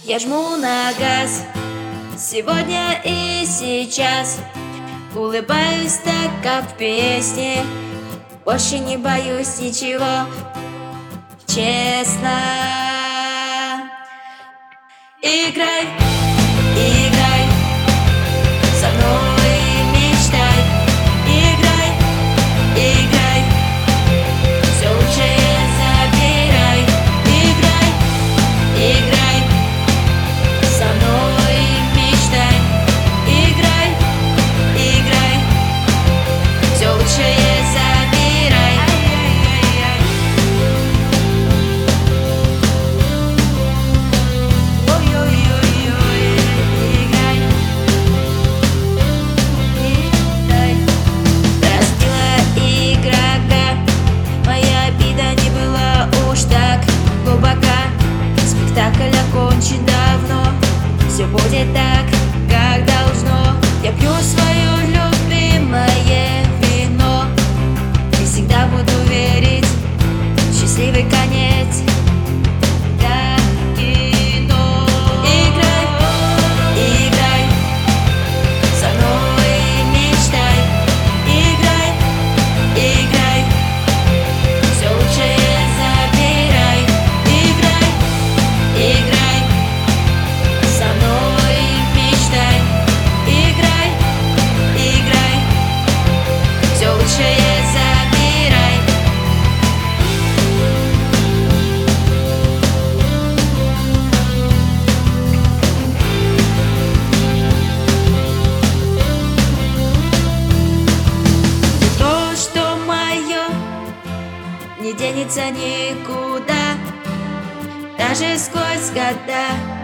Я жму на газ сегодня и сейчас. Улыбаюсь так, как в песне. Больше не боюсь ничего, честно. Играй, играй со мной, мечтай. Играй, играй, все лучшее забирай. Играй, играй со мной, мечтай. Играй, играй, все лучшее забирай. Ой-ой-ой-ой, играй, играй. Разбила игрока, моя обида не была уж так глубока. Спектакль окончен давно, все будет так, как должно. Я пью свое любимое вино и всегда буду верить в счастливый конец. Да, кино. Играй, играй со мной, мечтай. Играй, играй, все лучшее забирай. Играй, играй со мной, мечтай. Играй, играй, все лучшее забирай. То, что мое, не денется никуда, даже сквозь года.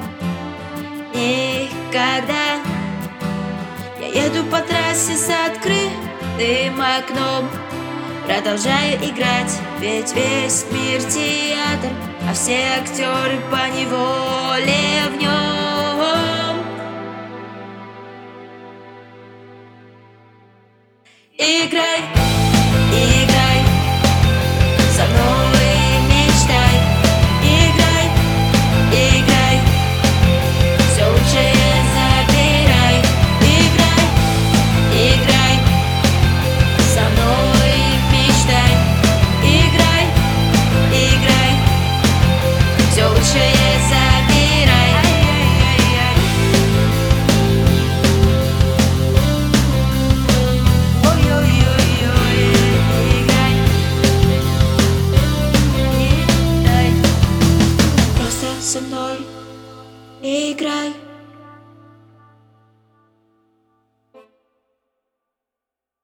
Никогда я еду по трассе с открытым окном, продолжаю играть, ведь весь мир театр, а все актеры поневоле в нем. Играй, играй со мной, мечтай. Играй, играй, все лучшее забирай. Играй, играй со мной, мечтай. Играй, играй, все лучшее забирай. Ой-ой-ой-ой, играй, играй просто со мной. Играй.